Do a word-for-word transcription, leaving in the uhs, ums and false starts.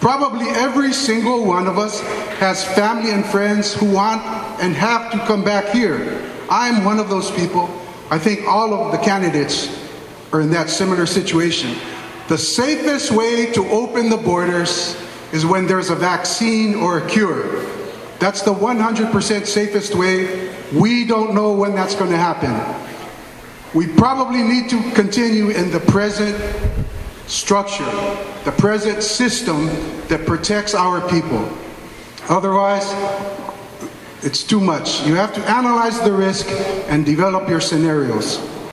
Probably every single one of us has family and friends who want and have to come back here. I'm one of those people. I think all of the candidates are in that similar situation. The safest way to open the borders is when there's a vaccine or a cure. That's the one hundred percent safest way. We don't know when that's going to happen. We probably need to continue in the present structure, the present system that protects our people. Otherwise, it's too much. You have to analyze the risk and develop your scenarios.